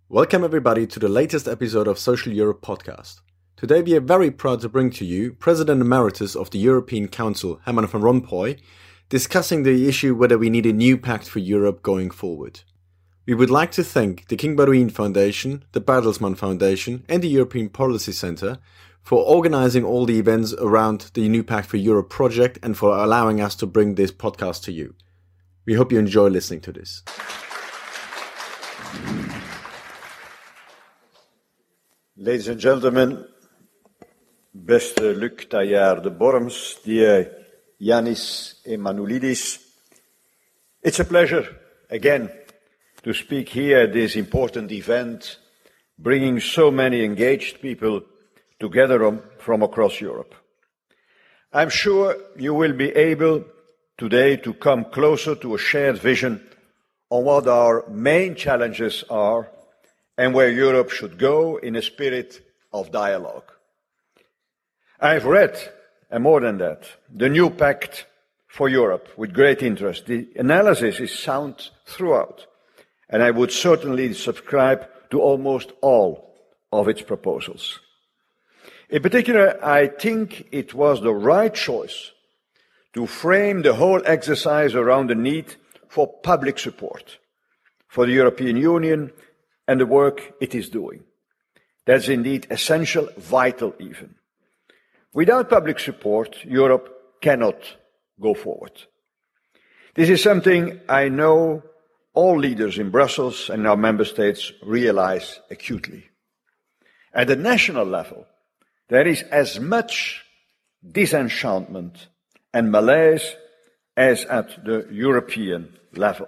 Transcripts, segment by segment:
Welcome everybody to the latest episode of Social Europe podcast. Today we are very proud to bring to you President Emeritus of the European Council, Herman van Rompuy, discussing the issue whether we need a new pact for Europe going forward. We would like to thank the King Baudouin Foundation, the Bertelsmann Foundation and the European Policy Center for organizing all the events around the New Pact for Europe project and for allowing us to bring this podcast to you. We hope you enjoy listening to this. Ladies and gentlemen, beste Luc Taillard de Borms, dear Yanis Emanuelidis, it's a pleasure again to speak here at this important event, bringing so many engaged people together from across Europe. I'm sure you will be able today to come closer to a shared vision on what our main challenges are and where Europe should go in a spirit of dialogue. I've read, and more than that, the new Pact for Europe with great interest. The analysis is sound throughout, and I would certainly subscribe to almost all of its proposals. In particular, I think it was the right choice to frame the whole exercise around the need for public support for the European Union and the work it is doing. That's indeed essential, vital even. Without public support, Europe cannot go forward. This is something I know all leaders in Brussels and our member states realize acutely. At the national level, there is as much disenchantment and malaise as at the European level.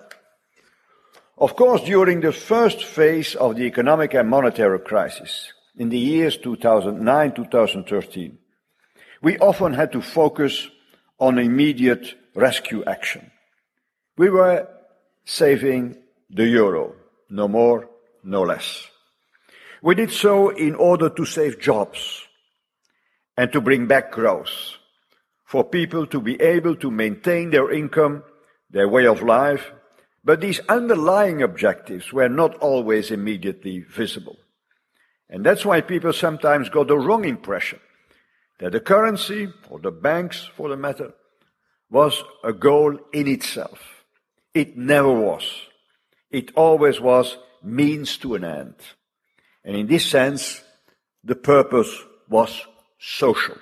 Of course, during the first phase of the economic and monetary crisis, in the years 2009-2013, we often had to focus on immediate rescue action. We were saving the euro, no more, no less. We did so in order to save jobs and to bring back growth, for people to be able to maintain their income, their way of life, but these underlying objectives were not always immediately visible. And that's why people sometimes got the wrong impression that the currency, or the banks for the matter, was a goal in itself. It never was. It always was means to an end. And in this sense, the purpose was social.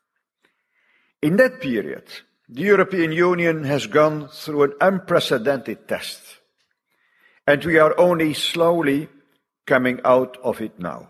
In that period, the European Union has gone through an unprecedented test, and we are only slowly coming out of it now.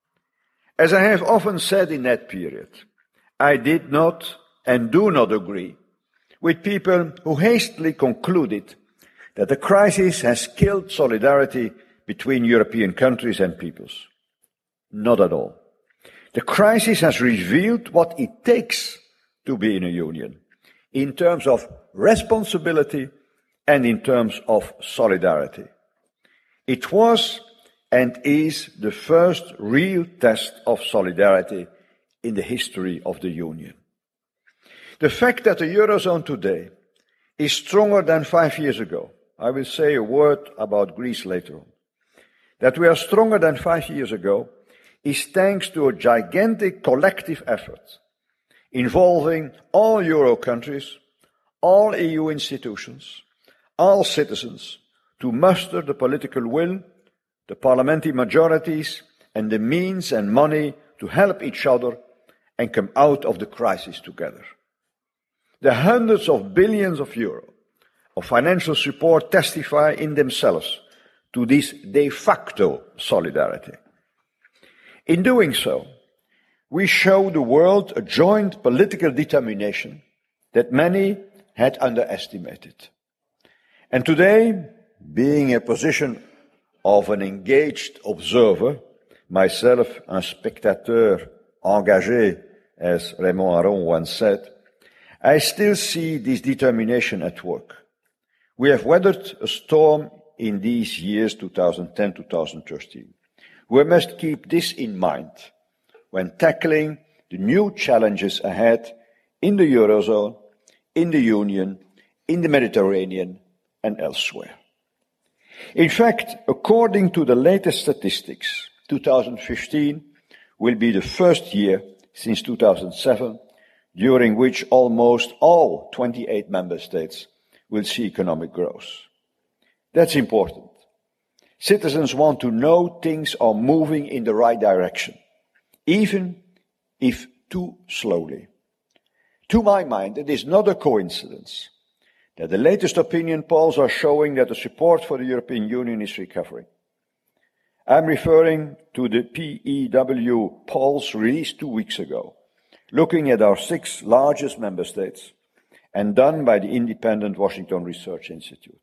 As I have often said in that period, I did not and do not agree with people who hastily concluded that the crisis has killed solidarity between European countries and peoples. Not at all. The crisis has revealed what it takes to be in a union, in terms of responsibility and in terms of solidarity. It was and is the first real test of solidarity in the history of the Union. The fact that the Eurozone today is stronger than 5 years ago, I will say a word about Greece later on, that we are stronger than 5 years ago is thanks to a gigantic collective effort involving all Euro countries, all EU institutions, all citizens, to muster the political will, the parliamentary majorities, and the means and money to help each other and come out of the crisis together. The hundreds of billions of euro of financial support testify in themselves to this de facto solidarity. In doing so, we show the world a joint political determination that many had underestimated. And today, being in a position of an engaged observer, myself un spectateur engagé, as Raymond Aron once said, I still see this determination at work. We have weathered a storm in these years, 2010-2013. We must keep this in mind when tackling the new challenges ahead in the Eurozone, in the Union, in the Mediterranean, and elsewhere. In fact, according to the latest statistics, 2015 will be the first year since 2007 during which almost all 28 member states will see economic growth. That's important. Citizens want to know things are moving in the right direction, even if too slowly. To my mind, it is not a coincidence that the latest opinion polls are showing that the support for the European Union is recovering. I'm referring to the PEW polls released 2 weeks ago, looking at our 6 largest member states and done by the independent Washington Research Institute.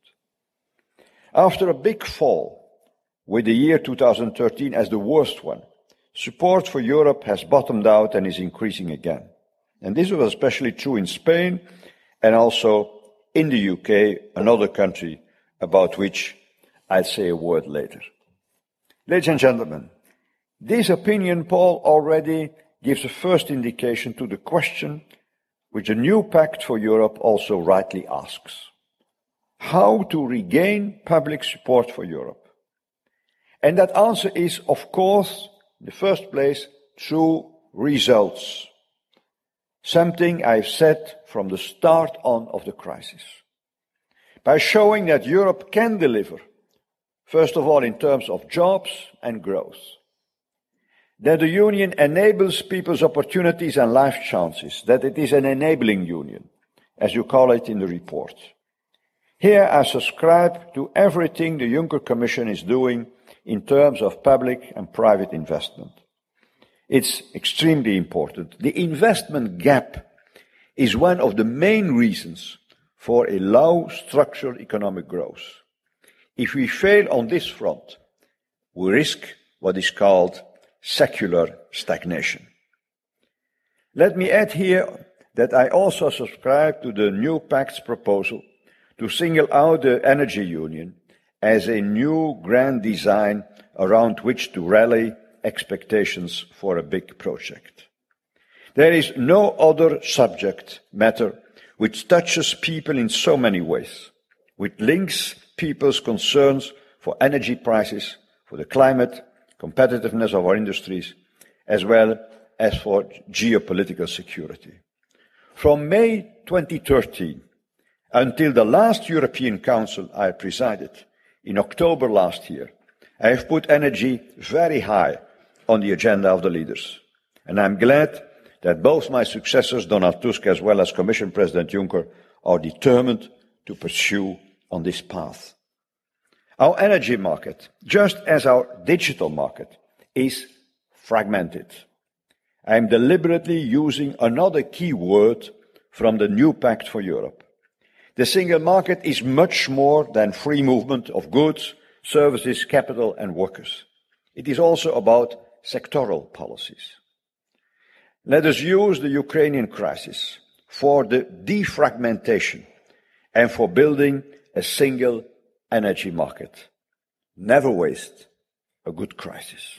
After a big fall, with the year 2013 as the worst one, support for Europe has bottomed out and is increasing again. And this was especially true in Spain and also in the UK, another country about which I'll say a word later. Ladies and gentlemen, this opinion poll already gives a first indication to the question which a new Pact for Europe also rightly asks: how to regain public support for Europe? And that answer is, of course, in the first place, through results. Something I've said from the start on of the crisis. By showing that Europe can deliver, first of all in terms of jobs and growth. That the Union enables people's opportunities and life chances, that it is an enabling Union, as you call it in the report. Here I subscribe to everything the Juncker Commission is doing in terms of public and private investment. It's extremely important. The investment gap is one of the main reasons for a low structural economic growth. If we fail on this front, we risk what is called secular stagnation. Let me add here that I also subscribe to the new Pact's proposal to single out the energy union as a new grand design around which to rally expectations for a big project. There is no other subject matter which touches people in so many ways, which links people's concerns for energy prices, for the climate, competitiveness of our industries, as well as for geopolitical security. From May 2013 until the last European Council I presided in October last year, I have put energy very high on the agenda of the leaders. And I'm glad that both my successors, Donald Tusk as well as Commission President Juncker, are determined to pursue on this path. Our energy market, just as our digital market, is fragmented. I am deliberately using another key word from the new Pact for Europe. The single market is much more than free movement of goods, services, capital and workers. It is also about sectoral policies. Let us use the Ukrainian crisis for the defragmentation and for building a single energy market. Never waste a good crisis.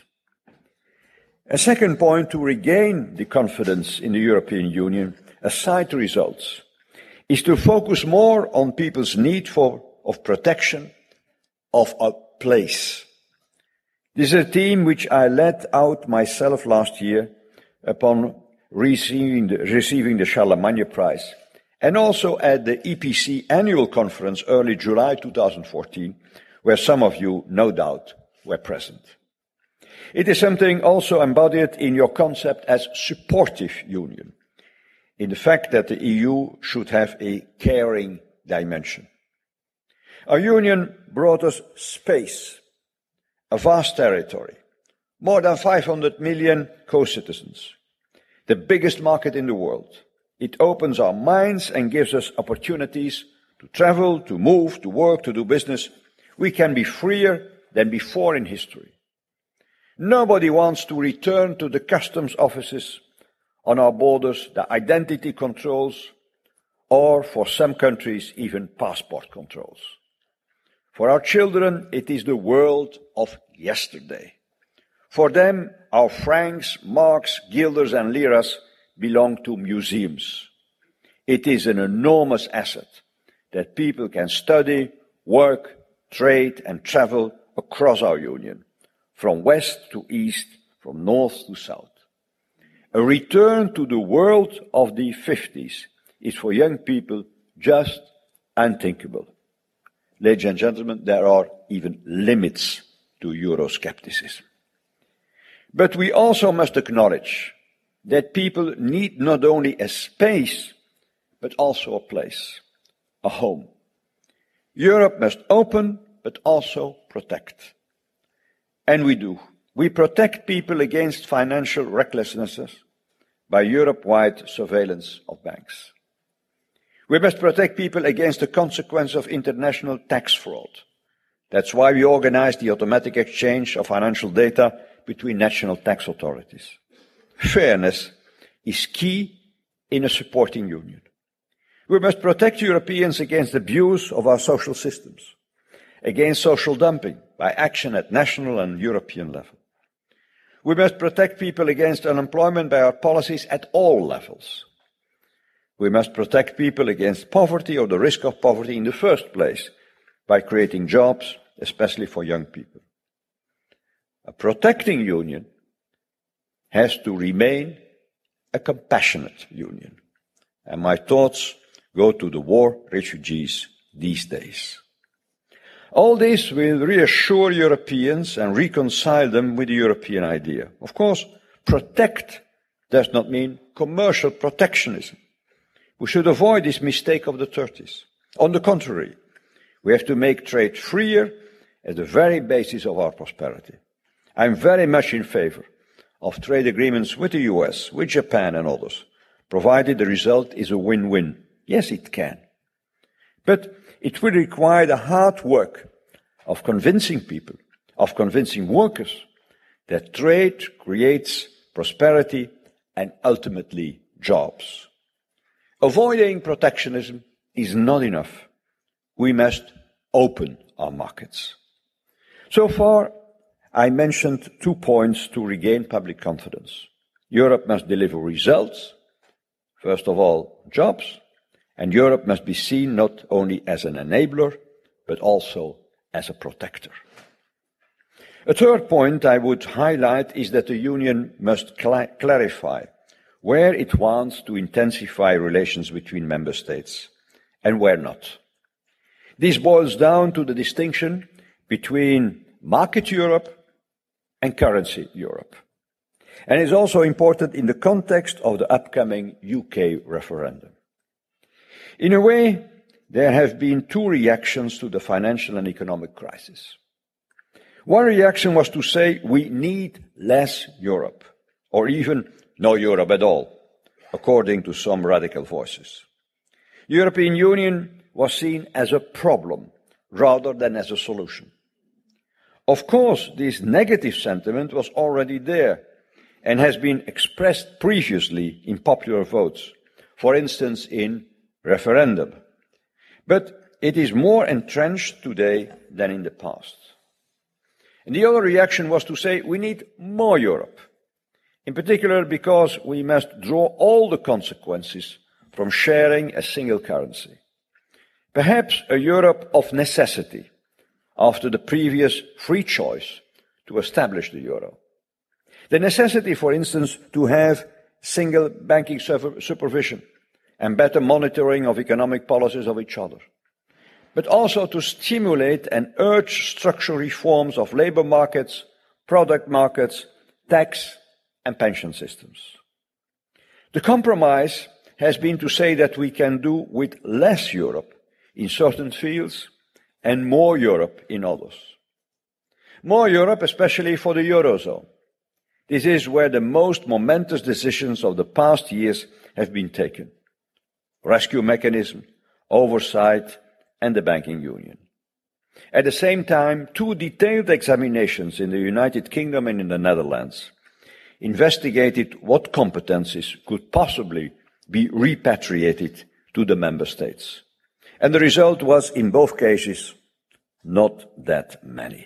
A second point to regain the confidence in the European Union, aside the results, is to focus more on people's need of protection of a place. This is a theme which I led out myself last year upon receiving the Charlemagne Prize, and also at the EPC annual conference early July 2014, where some of you, no doubt, were present. It is something also embodied in your concept as supportive union, in the fact that the EU should have a caring dimension. Our union brought us space, a vast territory, more than 500 million co-citizens, the biggest market in the world. It opens our minds and gives us opportunities to travel, to move, to work, to do business. We can be freer than before in history. Nobody wants to return to the customs offices on our borders, the identity controls, or for some countries, even passport controls. For our children, it is the world of yesterday. For them, our francs, marks, guilders and liras belong to museums. It is an enormous asset that people can study, work, trade and travel across our Union, from west to east, from north to south. A return to the world of the 50s is for young people just unthinkable. Ladies and gentlemen, there are even limits to Euroscepticism. But we also must acknowledge that people need not only a space, but also a place, a home. Europe must open, but also protect. And we do. We protect people against financial recklessnesses by Europe-wide surveillance of banks. We must protect people against the consequence of international tax fraud. That's why we organize the automatic exchange of financial data between national tax authorities. Fairness is key in a supporting union. We must protect Europeans against abuse of our social systems, against social dumping by action at national and European level. We must protect people against unemployment by our policies at all levels. We must protect people against poverty or the risk of poverty in the first place by creating jobs, especially for young people. A protecting union has to remain a compassionate union. And my thoughts go to the war refugees these days. All this will reassure Europeans and reconcile them with the European idea. Of course, protect does not mean commercial protectionism. We should avoid this mistake of the 30s. On the contrary, we have to make trade freer as the very basis of our prosperity. I'm very much in favor of trade agreements with the US, with Japan and others, provided the result is a win-win. Yes, it can. But it will require the hard work of convincing people, of convincing workers, that trade creates prosperity and ultimately jobs. Avoiding protectionism is not enough. We must open our markets. So far, I mentioned 2 points to regain public confidence. Europe must deliver results, first of all, jobs, and Europe must be seen not only as an enabler, but also as a protector. A third point I would highlight is that the Union must clarify where it wants to intensify relations between member states and where not. This boils down to the distinction between market Europe and currency Europe, and is also important in the context of the upcoming UK referendum. In a way, there have been 2 reactions to the financial and economic crisis. One reaction was to say we need less Europe, or even no Europe at all, according to some radical voices. The European Union was seen as a problem rather than as a solution. Of course, this negative sentiment was already there and has been expressed previously in popular votes, for instance in referendum. But it is more entrenched today than in the past. And the other reaction was to say we need more Europe, in particular because we must draw all the consequences from sharing a single currency. Perhaps a Europe of necessity, after the previous free choice to establish the euro. The necessity, for instance, to have single banking supervision and better monitoring of economic policies of each other, but also to stimulate and urge structural reforms of labour markets, product markets, tax and pension systems. The compromise has been to say that we can do with less Europe in certain fields and more Europe in others. More Europe, especially for the Eurozone. This is where the most momentous decisions of the past years have been taken. Rescue mechanism, oversight, and the banking union. At the same time, 2 detailed examinations in the United Kingdom and in the Netherlands investigated what competencies could possibly be repatriated to the member states. And the result was, in both cases, not that many.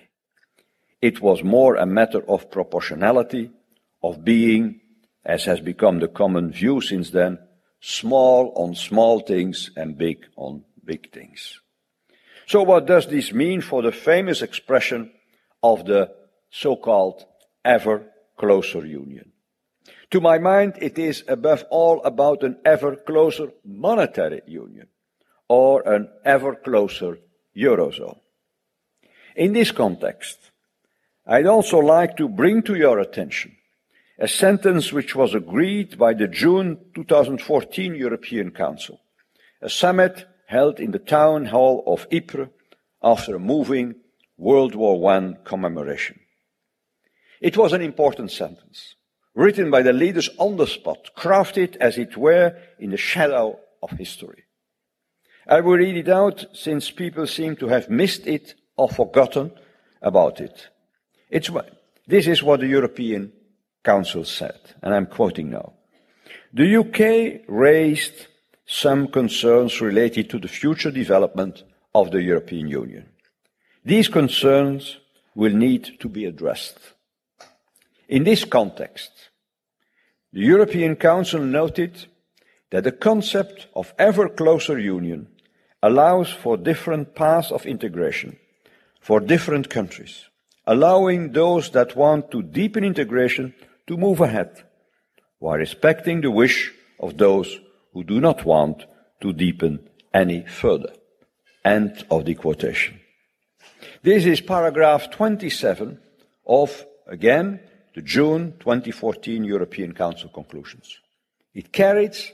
It was more a matter of proportionality, of being, as has become the common view since then, small on small things and big on big things. So what does this mean for the famous expression of the so-called ever closer union? To my mind, it is above all about an ever closer monetary union or an ever closer Eurozone. In this context, I'd also like to bring to your attention a sentence which was agreed by the June 2014 European Council, a summit held in the town hall of Ypres after a moving World War I commemoration. It was an important sentence, written by the leaders on the spot, crafted, as it were, in the shadow of history. I will read it out since people seem to have missed it or forgotten about it. This is what the European Council said, and I'm quoting now. The UK raised some concerns related to the future development of the European Union. These concerns will need to be addressed. In this context, the European Council noted that the concept of ever closer union allows for different paths of integration for different countries, allowing those that want to deepen integration to move ahead, while respecting the wish of those who do not want to deepen any further. End of the quotation. This is paragraph 27 of, again, the June 2014 European Council conclusions. It carries,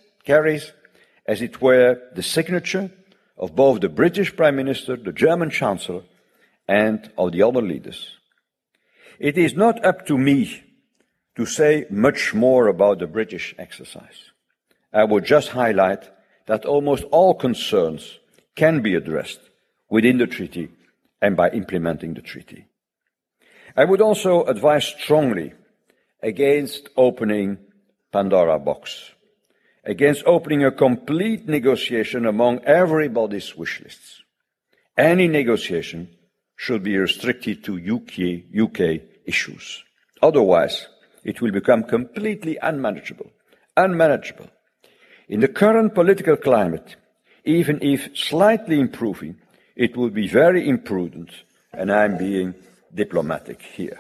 as it were, the signature of both the British Prime Minister, the German Chancellor, and of the other leaders. It is not up to me to say much more about the British exercise. I would just highlight that almost all concerns can be addressed within the treaty and by implementing the treaty. I would also advise strongly against opening Pandora's box, against opening a complete negotiation among everybody's wish lists. Any negotiation should be restricted to UK issues. Otherwise, it will become completely unmanageable. In the current political climate, even if slightly improving, it would be very imprudent, and I'm being diplomatic here.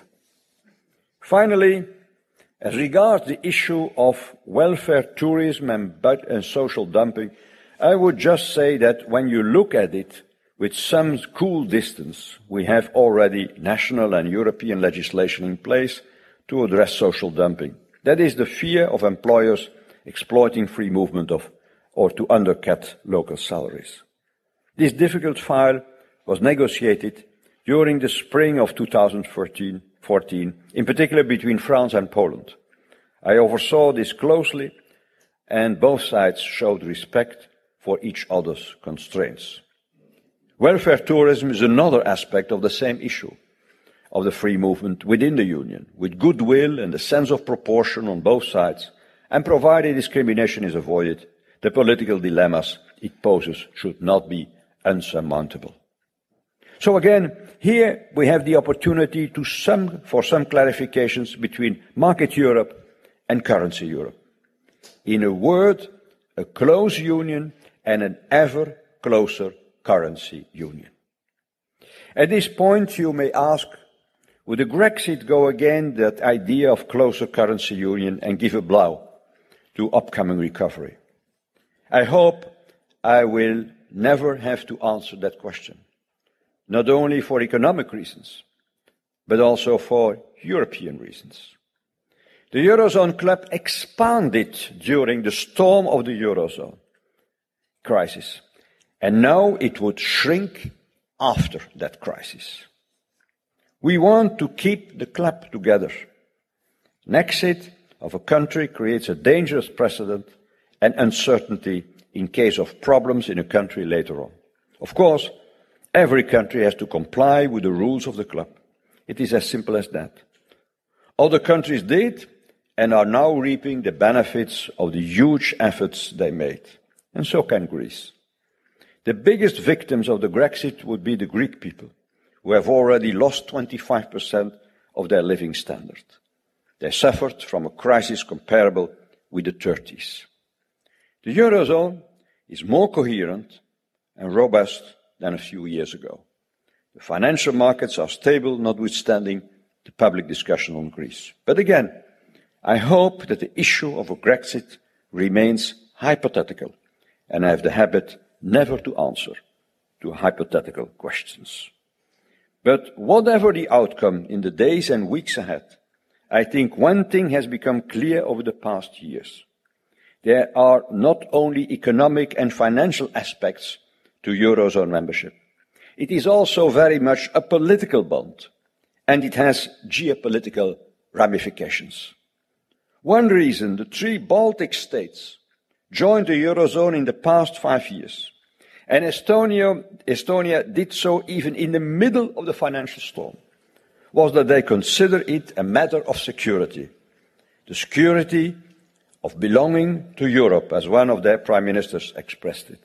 Finally, as regards the issue of welfare tourism and social dumping, I would just say that when you look at it with some cool distance, we have already national and European legislation in place to address social dumping. That is the fear of employers exploiting free movement or to undercut local salaries. This difficult file was negotiated during the spring of 2014, in particular between France and Poland. I oversaw this closely, and both sides showed respect for each other's constraints. Welfare tourism is another aspect of the same issue of the free movement within the Union, with goodwill and a sense of proportion on both sides, and provided discrimination is avoided, the political dilemmas it poses should not be unsurmountable. So again, here we have the opportunity for some clarifications between Market Europe and Currency Europe. In a word, a close union and an ever closer currency union. At this point, you may ask, would the Grexit go against that idea of closer currency union and give a blow to upcoming recovery? I hope I will never have to answer that question, not only for economic reasons, but also for European reasons. The Eurozone club expanded during the storm of the Eurozone crisis, and now it would shrink after that crisis. We want to keep the club together. An exit of a country creates a dangerous precedent and uncertainty in case of problems in a country later on. Of course, every country has to comply with the rules of the club. It is as simple as that. Other countries did and are now reaping the benefits of the huge efforts they made. And so can Greece. The biggest victims of the Grexit would be the Greek people, who have already lost 25% of their living standard. They suffered from a crisis comparable with the 30s. The Eurozone is more coherent and robust than a few years ago. The financial markets are stable, notwithstanding the public discussion on Greece. But again, I hope that the issue of a Grexit remains hypothetical, and I have the habit never to answer to hypothetical questions. But whatever the outcome in the days and weeks ahead, I think one thing has become clear over the past years. There are not only economic and financial aspects to Eurozone membership. It is also very much a political bond, and it has geopolitical ramifications. One reason the 3 Baltic states joined the Eurozone in the past 5 years, and Estonia did so even in the middle of the financial storm, was that they consider it a matter of security, the security of belonging to Europe, as one of their prime ministers expressed it.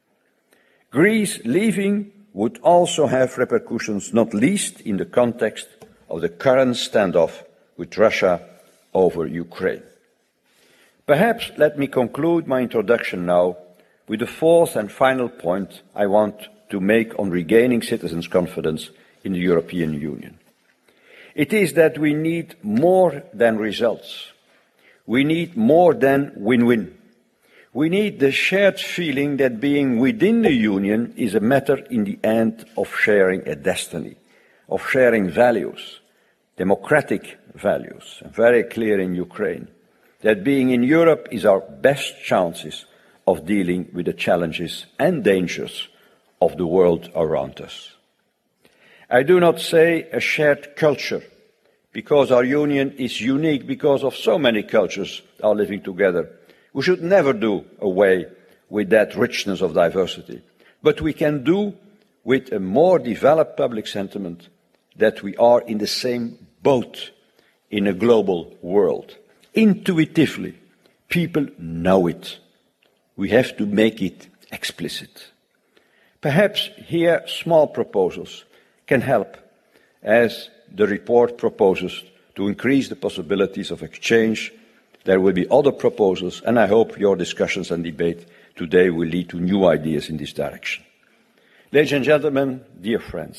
Greece leaving would also have repercussions, not least in the context of the current standoff with Russia over Ukraine. Perhaps let me conclude my introduction now with the 4th and final point I want to make on regaining citizens' confidence in the European Union. It is that we need more than results. We need more than win-win. We need the shared feeling that being within the Union is a matter in the end of sharing a destiny, of sharing values, democratic values, and very clear in Ukraine, that being in Europe is our best chances of dealing with the challenges and dangers of the world around us. I do not say a shared culture, because our union is unique because of so many cultures are living together. We should never do away with that richness of diversity. But we can do with a more developed public sentiment that we are in the same boat in a global world. Intuitively, people know it. We have to make it explicit. Perhaps here small proposals can help, as the report proposes to increase the possibilities of exchange. There will be other proposals, and I hope your discussions and debate today will lead to new ideas in this direction. Ladies and gentlemen, dear friends,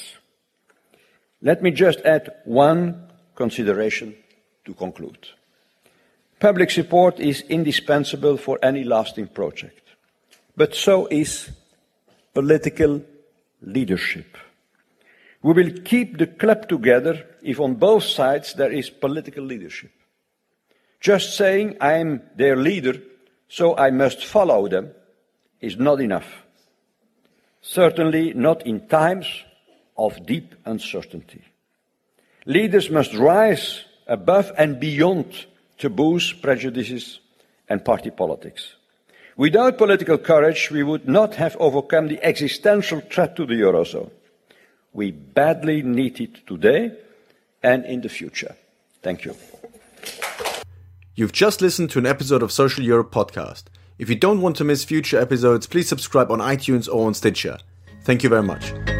let me just add one consideration to conclude. Public support is indispensable for any lasting project, but so is political leadership. We will keep the club together if on both sides there is political leadership. Just saying I am their leader, so I must follow them, is not enough. Certainly not in times of deep uncertainty. Leaders must rise above and beyond taboos, prejudices, and party politics. Without political courage, we would not have overcome the existential threat to the Eurozone. We badly need it today and in the future. Thank you. You've just listened to an episode of Social Europe Podcast. If you don't want to miss future episodes, please subscribe on iTunes or on Stitcher. Thank you very much.